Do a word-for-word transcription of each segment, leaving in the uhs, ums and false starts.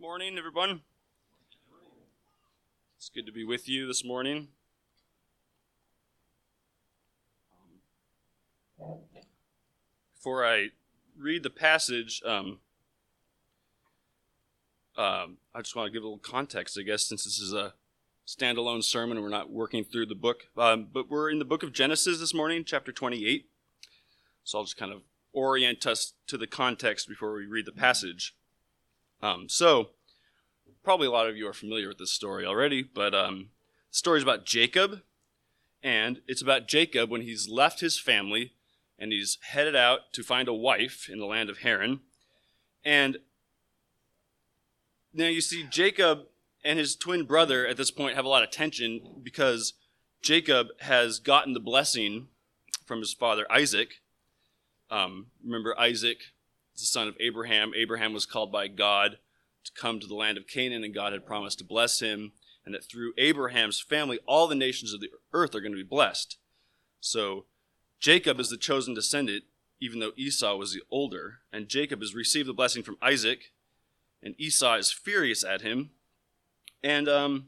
Morning, everyone. It's good to be with you this morning. Before I read the passage, um, um, I just want to give a little context, I guess, since this is a standalone sermon and we're not working through the book. Um, but we're in the book of Genesis this morning, chapter twenty-eight. So I'll just kind of orient us to the context before we read the passage. Um, so, probably a lot of you are familiar with this story already, but um, the story is about Jacob, and it's about Jacob when he's left his family and he's headed out to find a wife in the land of Haran. And now you see Jacob and his twin brother at this point have a lot of tension because Jacob has gotten the blessing from his father Isaac. Um, remember Isaac? The son of Abraham. Abraham was called by God to come to the land of Canaan, and God had promised to bless him, and that through Abraham's family, all the nations of the earth are going to be blessed. So Jacob is the chosen descendant, even though Esau was the older, and Jacob has received the blessing from Isaac, and Esau is furious at him. And um,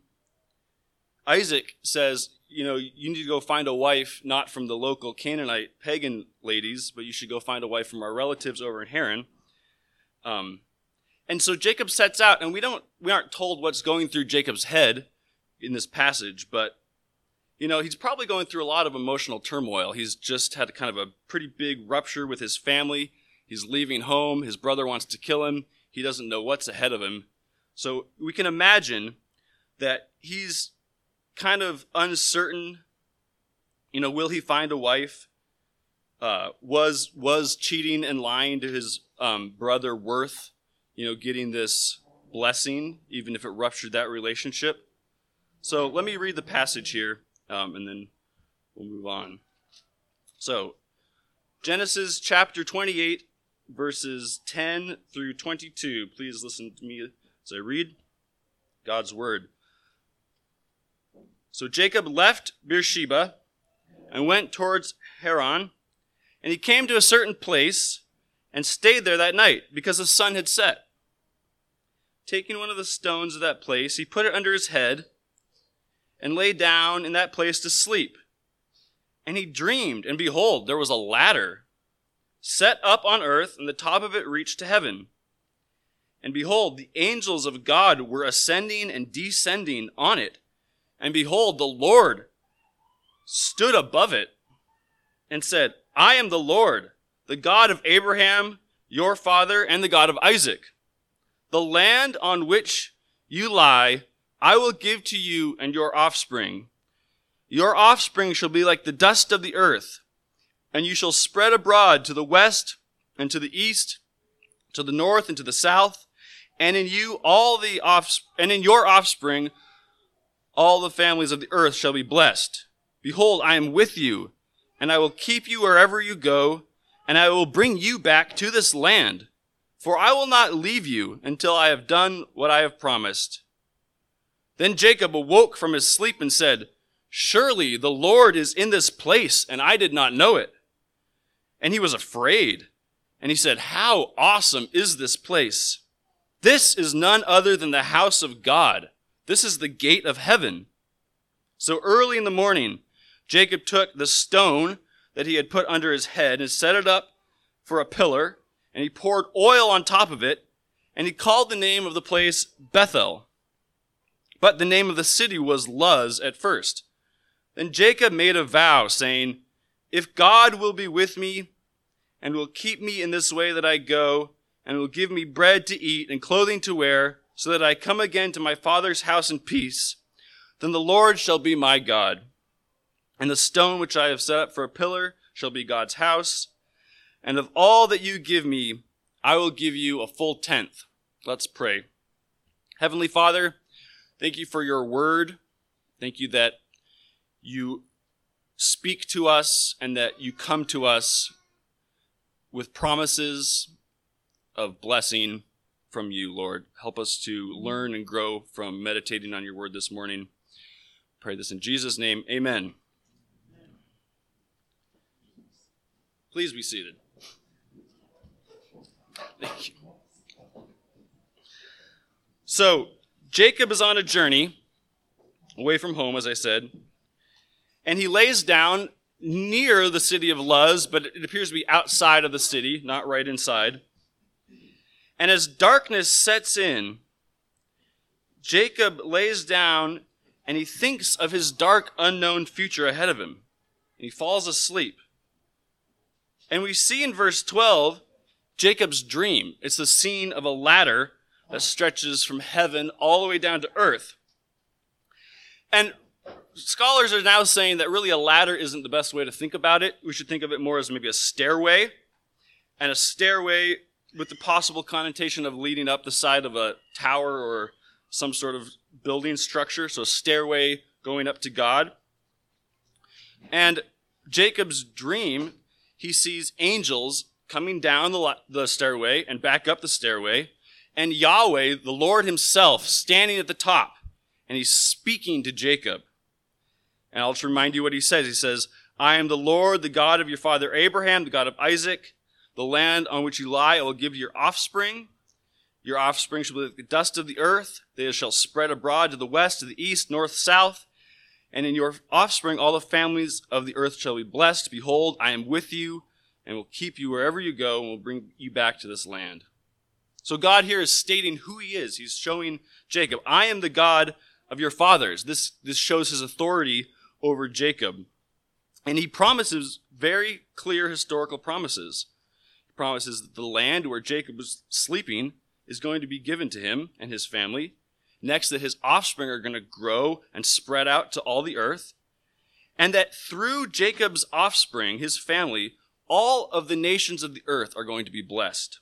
Isaac says, you know, you need to go find a wife, not from the local Canaanite pagan ladies, but you should go find a wife from our relatives over in Haran. Um, and so Jacob sets out, and we don't, we aren't told what's going through Jacob's head in this passage, but, you know, he's probably going through a lot of emotional turmoil. He's just had kind of a pretty big rupture with his family. He's leaving home. His brother wants to kill him. He doesn't know what's ahead of him. So we can imagine that he's kind of uncertain. You know, will he find a wife? Uh, was was cheating and lying to his um, brother worth, you know, getting this blessing, even if it ruptured that relationship? So let me read the passage here, um, and then we'll move on. So, Genesis chapter twenty-eight, verses ten through twenty-two. Please listen to me as I read God's word. So Jacob left Beersheba and went towards Haran, and he came to a certain place and stayed there that night because the sun had set. Taking one of the stones of that place, he put it under his head and lay down in that place to sleep. And he dreamed, and behold, there was a ladder set up on earth, and the top of it reached to heaven. And behold, the angels of God were ascending and descending on it. And behold, the Lord stood above it and said, I am the Lord, the God of Abraham, your father, and the God of Isaac. The land on which you lie, I will give to you and your offspring. Your offspring shall be like the dust of the earth, and you shall spread abroad to the west and to the east, to the north and to the south, and in you all the offs- and in your offspring all the families of the earth shall be blessed. Behold, I am with you, and I will keep you wherever you go, and I will bring you back to this land. For I will not leave you until I have done what I have promised. Then Jacob awoke from his sleep and said, Surely the Lord is in this place, and I did not know it. And he was afraid, and he said, How awesome is this place! This is none other than the house of God. This is the gate of heaven. So early in the morning, Jacob took the stone that he had put under his head and set it up for a pillar, and he poured oil on top of it, and he called the name of the place Bethel. But the name of the city was Luz at first. Then Jacob made a vow, saying, If God will be with me, and will keep me in this way that I go, and will give me bread to eat and clothing to wear, so that I come again to my father's house in peace, then the Lord shall be my God. And the stone which I have set up for a pillar shall be God's house. And of all that you give me, I will give you a full tenth. Let's pray. Heavenly Father, thank you for your word. Thank you that you speak to us and that you come to us with promises of blessing from you, Lord. Help us to learn and grow from meditating on your word this morning. Pray this in Jesus' name. Amen. Please be seated. Thank you. So Jacob is on a journey away from home, as I said, and he lays down near the city of Luz, but it appears to be outside of the city, not right inside. And as darkness sets in, Jacob lays down and he thinks of his dark, unknown future ahead of him. And he falls asleep. And we see in verse twelve, Jacob's dream. It's the scene of a ladder that stretches from heaven all the way down to earth. And scholars are now saying that really a ladder isn't the best way to think about it. We should think of it more as maybe a stairway. And a stairway with the possible connotation of leading up the side of a tower or some sort of building structure. So a stairway going up to God. And Jacob's dream, he sees angels coming down the, the stairway and back up the stairway. And Yahweh, the Lord himself, standing at the top. And he's speaking to Jacob. And I'll just remind you what he says. He says, I am the Lord, the God of your father Abraham, the God of Isaac. The land on which you lie I will give to your offspring. Your offspring shall be like the dust of the earth. They shall spread abroad to the west, to the east, north, south. And in your offspring all the families of the earth shall be blessed. Behold, I am with you and will keep you wherever you go and will bring you back to this land. So God here is stating who he is. He's showing Jacob, I am the God of your fathers. This, this shows his authority over Jacob. And he promises very clear historical promises. He promises that the land where Jacob was sleeping is going to be given to him and his family. Next, that his offspring are going to grow and spread out to all the earth. And that through Jacob's offspring, his family, all of the nations of the earth are going to be blessed.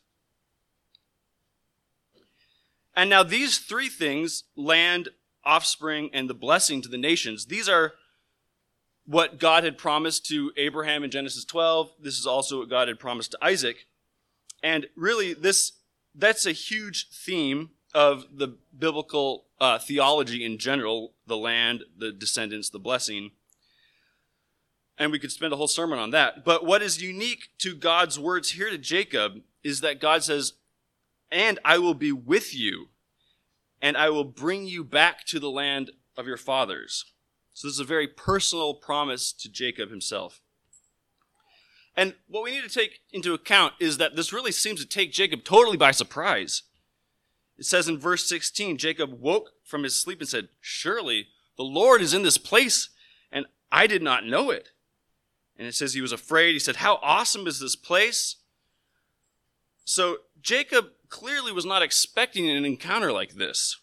And now these three things, land, offspring, and the blessing to the nations, these are what God had promised to Abraham in Genesis twelve. This is also what God had promised to Isaac. And really, this that's a huge theme of the biblical uh, theology in general, the land, the descendants, the blessing. And we could spend a whole sermon on that. But what is unique to God's words here to Jacob is that God says, and I will be with you, and I will bring you back to the land of your fathers. So this is a very personal promise to Jacob himself. And what we need to take into account is that this really seems to take Jacob totally by surprise. It says in verse sixteen, Jacob woke from his sleep and said, surely the Lord is in this place, and I did not know it. And it says he was afraid. He said, how awesome is this place? So Jacob clearly was not expecting an encounter like this.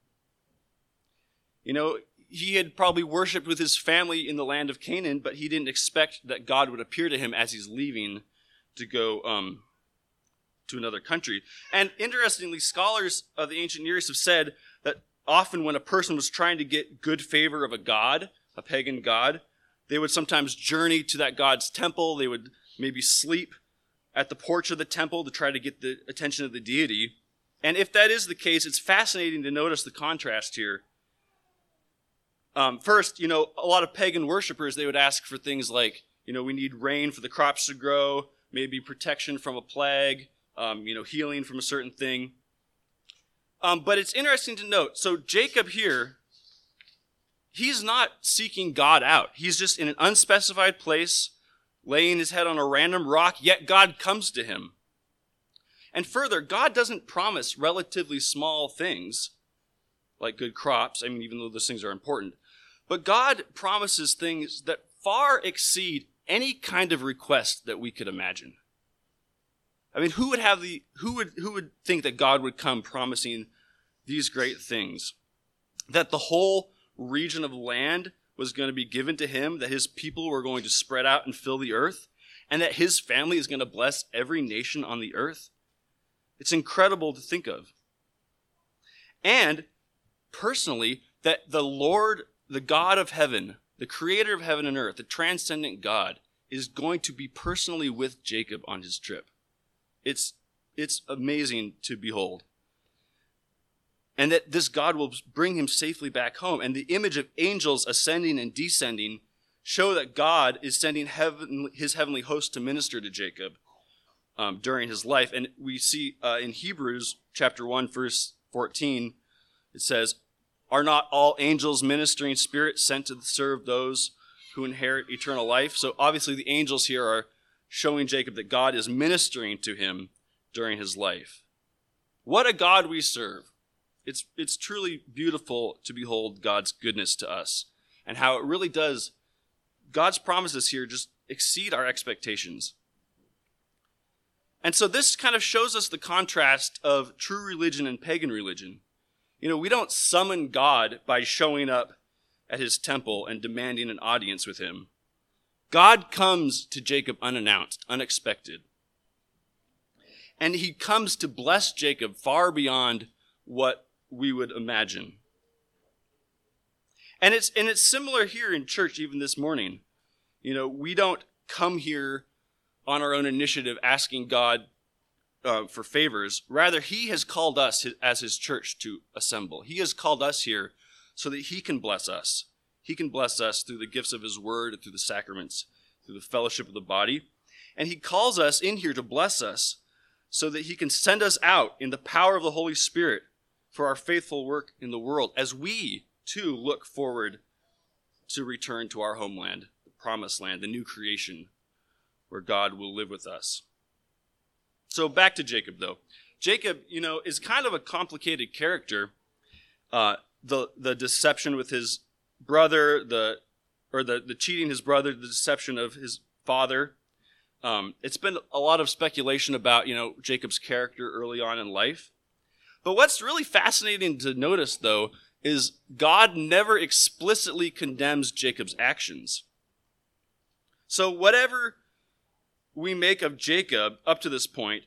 You know, he had probably worshipped with his family in the land of Canaan, but he didn't expect that God would appear to him as he's leaving to go um, to another country. And interestingly, scholars of the ancient Near East have said that often when a person was trying to get good favor of a god, a pagan god, they would sometimes journey to that god's temple. They would maybe sleep at the porch of the temple to try to get the attention of the deity. And if that is the case, it's fascinating to notice the contrast here. Um, first, you know, a lot of pagan worshipers, they would ask for things like, you know, we need rain for the crops to grow, maybe protection from a plague, um, you know, healing from a certain thing. Um, but it's interesting to note, so Jacob here, he's not seeking God out. He's just in an unspecified place, laying his head on a random rock, yet God comes to him. And further, God doesn't promise relatively small things, like good crops, I mean, even though those things are important. But God promises things that far exceed any kind of request that we could imagine. I mean, who would have the who would who would think that God would come promising these great things? That the whole region of land was going to be given to him, that his people were going to spread out and fill the earth, and that his family is going to bless every nation on the earth? It's incredible to think of. And personally, that the Lord, the God of heaven, the creator of heaven and earth, the transcendent God, is going to be personally with Jacob on his trip. It's, it's amazing to behold. And that this God will bring him safely back home. And the image of angels ascending and descending show that God is sending heaven, his heavenly host to minister to Jacob um, during his life. And we see uh, in Hebrews chapter one, verse fourteen, It says, "Are not all angels ministering spirits sent to serve those who inherit eternal life?" So obviously the angels here are showing Jacob that God is ministering to him during his life. What a God we serve. It's, it's truly beautiful to behold God's goodness to us and how it really does, God's promises here just exceed our expectations. And so this kind of shows us the contrast of true religion and pagan religion. You know, we don't summon God by showing up at his temple and demanding an audience with him. God comes to Jacob unannounced, unexpected. And he comes to bless Jacob far beyond what we would imagine. And it's and it's similar here in church even this morning. You know, we don't come here on our own initiative asking God uh, for favors. Rather, he has called us as his church to assemble. He has called us here so that he can bless us. He can bless us through the gifts of his word, through the sacraments, through the fellowship of the body. And he calls us in here to bless us so that he can send us out in the power of the Holy Spirit for our faithful work in the world as we, too, look forward to return to our homeland, the promised land, the new creation where God will live with us. So back to Jacob, though. Jacob, you know, is kind of a complicated character. Uh, the the deception with his brother, the or the, the cheating his brother, the deception of his father. Um, it's been a lot of speculation about, you know, Jacob's character early on in life. But what's really fascinating to notice, though, is God never explicitly condemns Jacob's actions. So whatever we make of Jacob up to this point,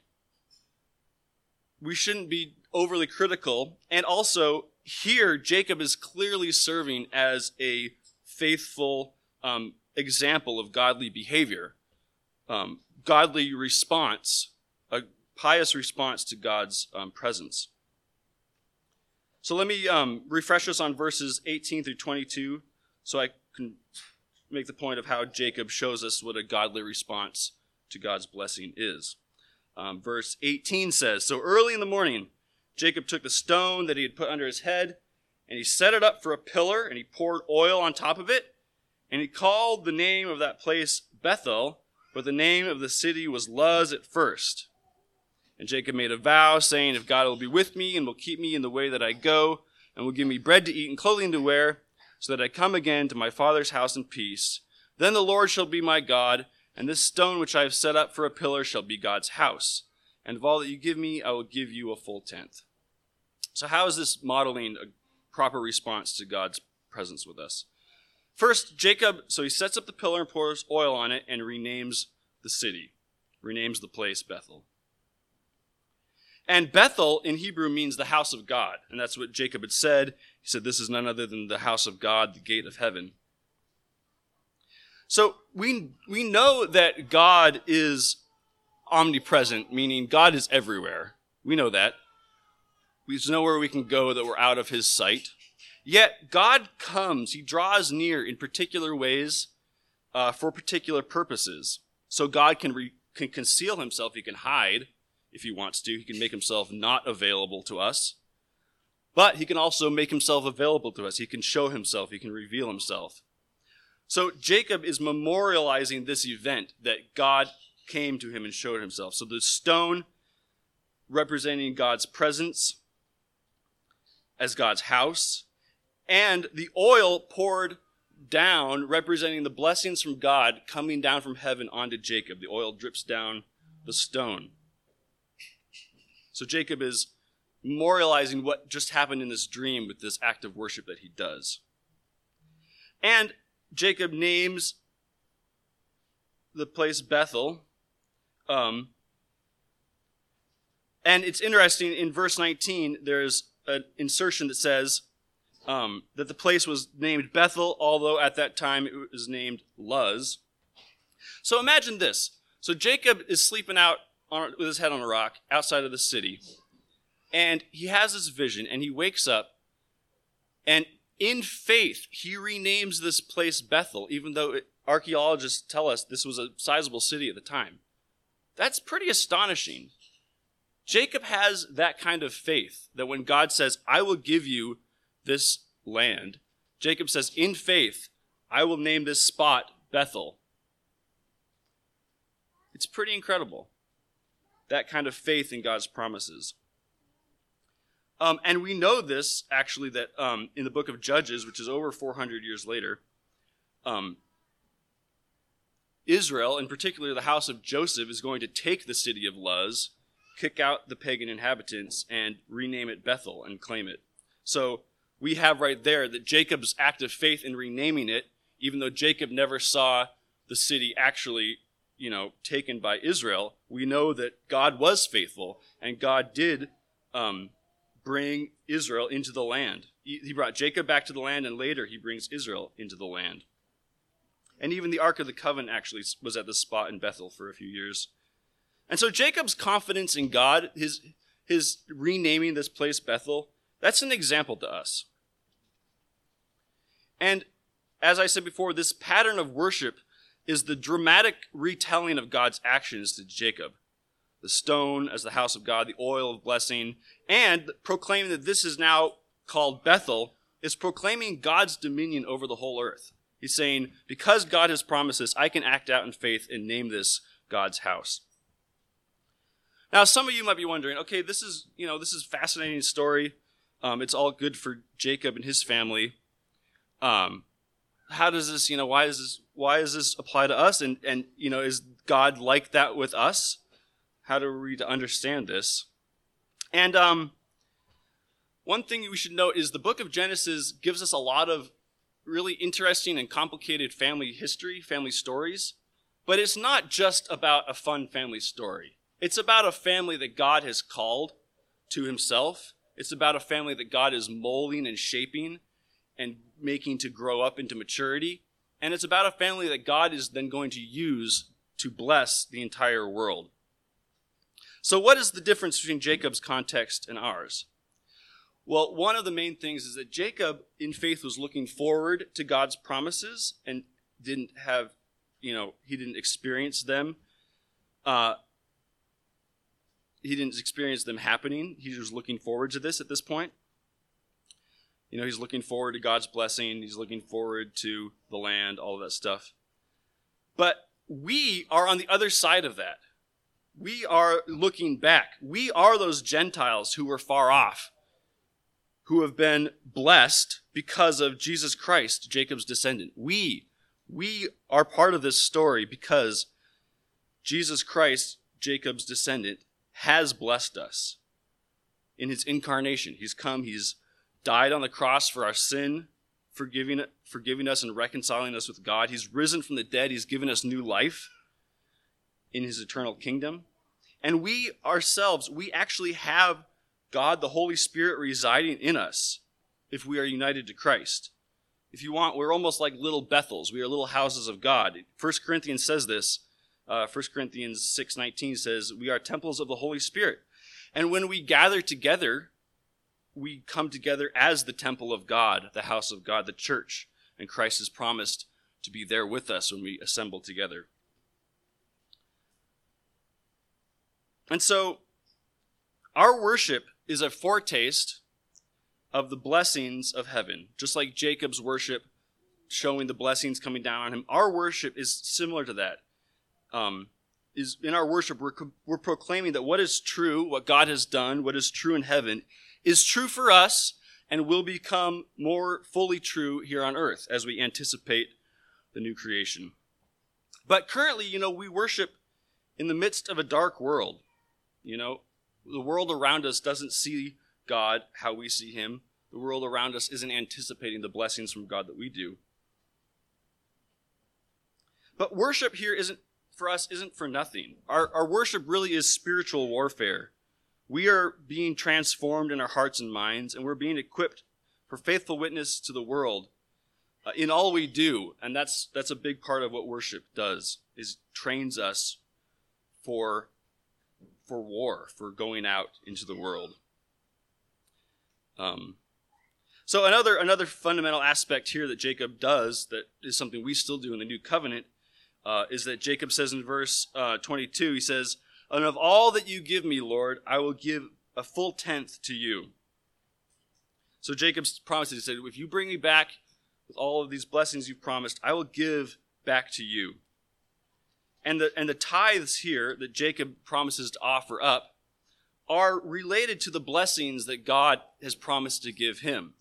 we shouldn't be overly critical. And also, here, Jacob is clearly serving as a faithful um, example of godly behavior, um, godly response, a pious response to God's um, presence. So let me um, refresh us on verses eighteen through twenty-two so I can make the point of how Jacob shows us what a godly response to God's blessing is. Um, verse eighteen says, "So early in the morning, Jacob took the stone that he had put under his head, and he set it up for a pillar, and he poured oil on top of it, and he called the name of that place Bethel, but the name of the city was Luz at first. And Jacob made a vow, saying, 'If God will be with me and will keep me in the way that I go, and will give me bread to eat and clothing to wear, so that I come again to my father's house in peace, then the Lord shall be my God, and this stone which I have set up for a pillar shall be God's house. And of all that you give me, I will give you a full tenth.'" So how is this modeling a proper response to God's presence with us? First, Jacob, so he sets up the pillar and pours oil on it and renames the city, renames the place Bethel. And Bethel in Hebrew means the house of God. And that's what Jacob had said. He said, "This is none other than the house of God, the gate of heaven." So we, we know that God is omnipresent, meaning God is everywhere. We know that. There's nowhere we can go that we're out of his sight. Yet God comes, he draws near in particular ways uh, for particular purposes. So God can, re, can conceal himself, he can hide if he wants to. He can make himself not available to us. But he can also make himself available to us. He can show himself, he can reveal himself. So Jacob is memorializing this event that God came to him and showed himself. So the stone representing God's presence as God's house, and the oil poured down representing the blessings from God coming down from heaven onto Jacob. The oil drips down the stone. So Jacob is memorializing what just happened in this dream with this act of worship that he does. And Jacob names the place Bethel. Um, and it's interesting, in verse nineteen, there's an insertion that says um, that the place was named Bethel, although at that time it was named Luz. So imagine this. So Jacob is sleeping out on, with his head on a rock outside of the city. And he has this vision, and he wakes up, and in faith, he renames this place Bethel, even though it, archaeologists tell us this was a sizable city at the time. That's pretty astonishing. Jacob has that kind of faith that when God says, I will give you this land, Jacob says, in faith, I will name this spot Bethel. It's pretty incredible, that kind of faith in God's promises. Um, and we know this, actually, that um, in the book of Judges, which is over four hundred years later, um, Israel, in particular the house of Joseph, is going to take the city of Luz, kick out the pagan inhabitants, and rename it Bethel and claim it. So we have right there that Jacob's act of faith in renaming it, even though Jacob never saw the city actually, you know, taken by Israel, we know that God was faithful, and God did um, bring Israel into the land. He brought Jacob back to the land, and later he brings Israel into the land. And even the Ark of the Covenant actually was at this spot in Bethel for a few years. And so Jacob's confidence in God, his, his renaming this place Bethel, that's an example to us. And as I said before, this pattern of worship is the dramatic retelling of God's actions to Jacob. The stone as the house of God, the oil of blessing, and proclaiming that this is now called Bethel, is proclaiming God's dominion over the whole earth. He's saying, because God has promised this, I can act out in faith and name this God's house. Now, some of you might be wondering, okay, this is, you know, this is a fascinating story. Um, it's all good for Jacob and his family. Um, how does this, you know, why does this, why does this apply to us? And, and, you know, is God like that with us? How do we understand this? And um, one thing we should note is the book of Genesis gives us a lot of really interesting and complicated family history, family stories. But it's not just about a fun family story. It's about a family that God has called to himself. It's about a family that God is molding and shaping and making to grow up into maturity. And it's about a family that God is then going to use to bless the entire world. So what is the difference between Jacob's context and ours? Well, one of the main things is that Jacob, in faith, was looking forward to God's promises and didn't have, you know, he didn't experience them. Uh, he didn't experience them happening. He was looking forward to this at this point. You know, he's looking forward to God's blessing. He's looking forward to the land, all of that stuff. But we are on the other side of that. We are looking back. We are those Gentiles who were far off, who have been blessed because of Jesus Christ, Jacob's descendant. We, we are part of this story because Jesus Christ, Jacob's descendant, has blessed us in his incarnation. He's come, he's died on the cross for our sin, forgiving, forgiving us and reconciling us with God. He's risen from the dead. He's given us new life in his eternal kingdom. And we ourselves, we actually have God, the Holy Spirit, residing in us if we are united to Christ. If you want, we're almost like little Bethels. We are little houses of God. First Corinthians says this. Uh, First Corinthians six nineteen says, we are temples of the Holy Spirit. And when we gather together, we come together as the temple of God, the house of God, the church. And Christ has promised to be there with us when we assemble together. And so, our worship is a foretaste of the blessings of heaven. Just like Jacob's worship, showing the blessings coming down on him, our worship is similar to that. Um, is in our worship, we're, we're proclaiming that what is true, what God has done, what is true in heaven, is true for us and will become more fully true here on earth as we anticipate the new creation. But currently, you know, we worship in the midst of a dark world. You know, the world around us doesn't see God how we see him. The world around us isn't anticipating the blessings from God that we do. But worship here isn't for us isn't for nothing. Our, our worship really is spiritual warfare. We are being transformed in our hearts and minds, and we're being equipped for faithful witness to the world uh, in all we do. And that's that's a big part of what worship does, is trains us for for war, for going out into the world. Um, so another another fundamental aspect here that Jacob does, that is something we still do in the New Covenant, uh, is that Jacob says in verse uh, twenty-two, he says, And of all that you give me, Lord, I will give a full tenth to you. So Jacob promised, he said, if you bring me back with all of these blessings you've promised, I will give back to you. And the, and the tithes here that Jacob promises to offer up are related to the blessings that God has promised to give him.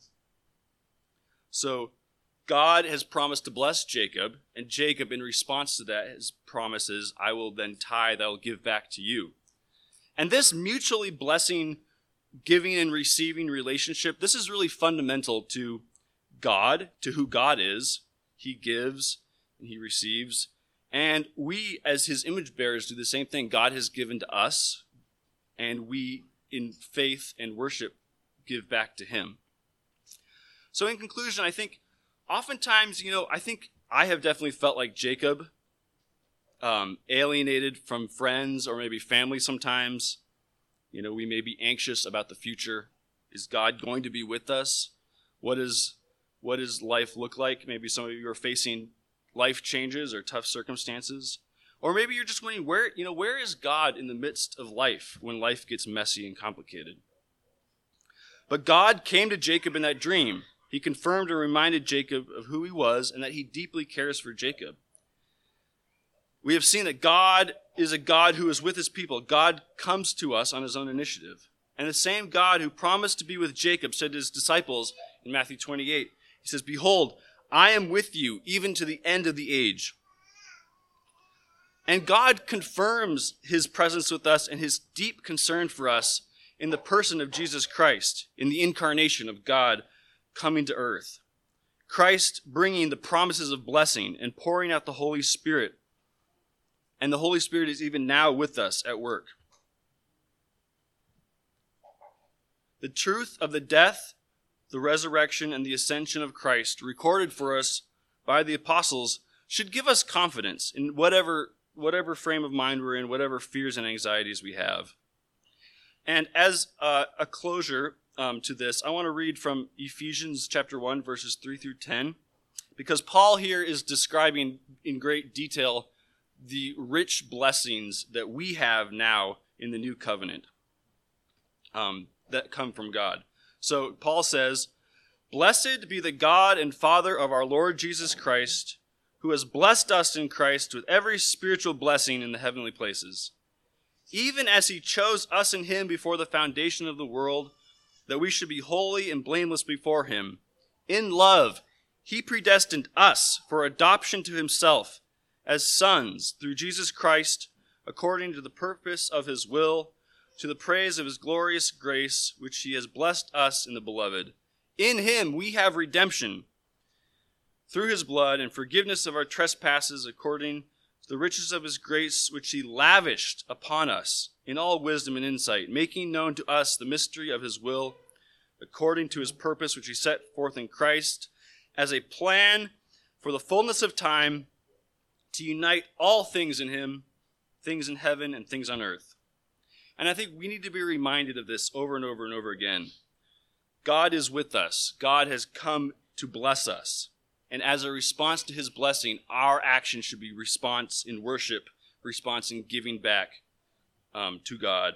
So God has promised to bless Jacob, and Jacob, in response to that, his promises, I will then tithe, I will give back to you. And this mutually blessing, giving and receiving relationship, this is really fundamental to God, to who God is. He gives and he receives. And we, as his image bearers, do the same thing. God has given to us, and we, in faith and worship, give back to him. So in conclusion, I think oftentimes, you know, I think I have definitely felt like Jacob, um, alienated from friends or maybe family sometimes. You know, we may be anxious about the future. Is God going to be with us? What is, what does life look like? Maybe some of you are facing life changes or tough circumstances. Or maybe you're just wondering, where, you know, where is God in the midst of life when life gets messy and complicated? But God came to Jacob in that dream. He confirmed and reminded Jacob of who he was and that he deeply cares for Jacob. We have seen that God is a God who is with his people. God comes to us on his own initiative. And the same God who promised to be with Jacob said to his disciples in Matthew twenty-eight, he says, behold, I am with you even to the end of the age. And God confirms his presence with us and his deep concern for us in the person of Jesus Christ, in the incarnation of God coming to earth. Christ bringing the promises of blessing and pouring out the Holy Spirit. And the Holy Spirit is even now with us at work. The truth of the death, the resurrection, and the ascension of Christ, recorded for us by the apostles, should give us confidence in whatever, whatever frame of mind we're in, whatever fears and anxieties we have. And as uh, a closure um, to this, I want to read from Ephesians chapter one, verses three through ten, because Paul here is describing in great detail the rich blessings that we have now in the new covenant um, that come from God. So Paul says, blessed be the God and Father of our Lord Jesus Christ, who has blessed us in Christ with every spiritual blessing in the heavenly places, even as he chose us in him before the foundation of the world, that we should be holy and blameless before him. In love, he predestined us for adoption to himself as sons through Jesus Christ, according to the purpose of his will, to the praise of his glorious grace, which he has blessed us in the beloved. In him we have redemption through his blood and forgiveness of our trespasses, according to the riches of his grace, which he lavished upon us in all wisdom and insight, making known to us the mystery of his will, according to his purpose, which he set forth in Christ, as a plan for the fullness of time, to unite all things in him, things in heaven and things on earth. And I think we need to be reminded of this over and over and over again. God is with us. God has come to bless us. And as a response to his blessing, our action should be response in worship, response in giving back um, to God.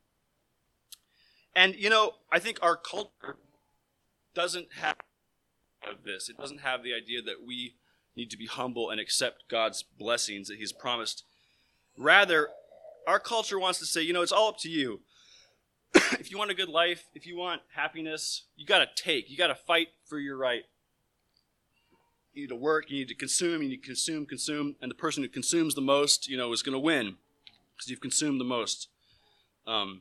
And, you know, I think our culture doesn't have this. It doesn't have the idea that we need to be humble and accept God's blessings that he's promised. Rather, our culture wants to say, you know, it's all up to you. If you want a good life, if you want happiness, you got to take. You got to fight for your right. You need to work. You need to consume. You need to consume, consume. And the person who consumes the most, you know, is going to win because you've consumed the most. Um,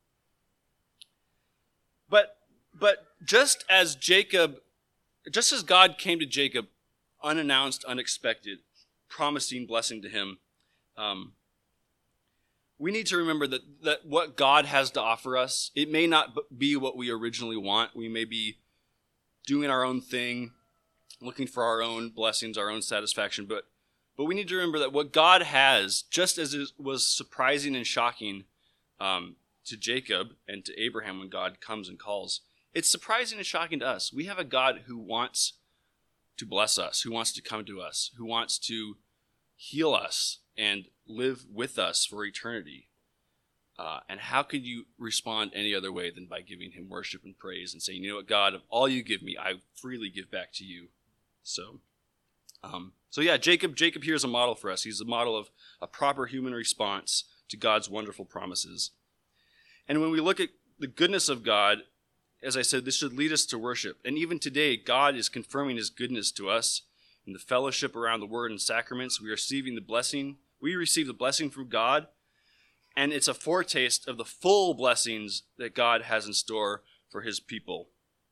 but, but just as Jacob, just as God came to Jacob unannounced, unexpected, promising blessing to him, um, we need to remember that, that what God has to offer us, it may not be what we originally want. We may be doing our own thing, looking for our own blessings, our own satisfaction, but but we need to remember that what God has, just as it was surprising and shocking um, to Jacob and to Abraham when God comes and calls, it's surprising and shocking to us. We have a God who wants to bless us, who wants to come to us, who wants to heal us and live with us for eternity. Uh, and how could you respond any other way than by giving him worship and praise and saying, you know what, God, of all you give me, I freely give back to you. So, um, so yeah, Jacob, Jacob here is a model for us. He's a model of a proper human response to God's wonderful promises. And when we look at the goodness of God, as I said, this should lead us to worship. And even today, God is confirming his goodness to us in the fellowship around the word and sacraments. We are receiving the blessing. We receive the blessing from God. And it's a foretaste of the full blessings that God has in store for his people.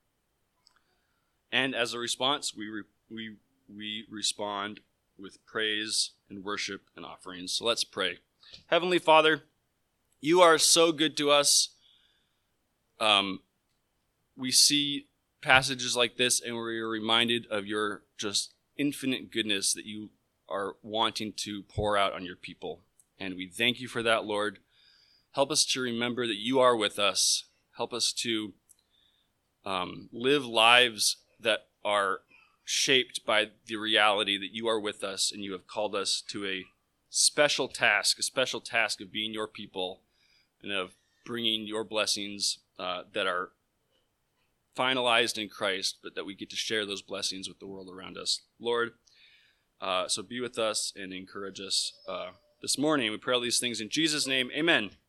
And as a response, we re- we we respond with praise and worship and offerings. So let's pray. Heavenly Father, you are so good to us. Um, we see passages like this and we are reminded of your just infinite goodness that you are wanting to pour out on your people. And we thank you for that, Lord. Help us to remember that you are with us. Help us to um, live lives that are shaped by the reality that you are with us and you have called us to a special task, a special task of being your people and of bringing your blessings uh, that are finalized in Christ, but that we get to share those blessings with the world around us. Lord, uh, so be with us and encourage us uh, this morning. We pray all these things in Jesus' name. Amen.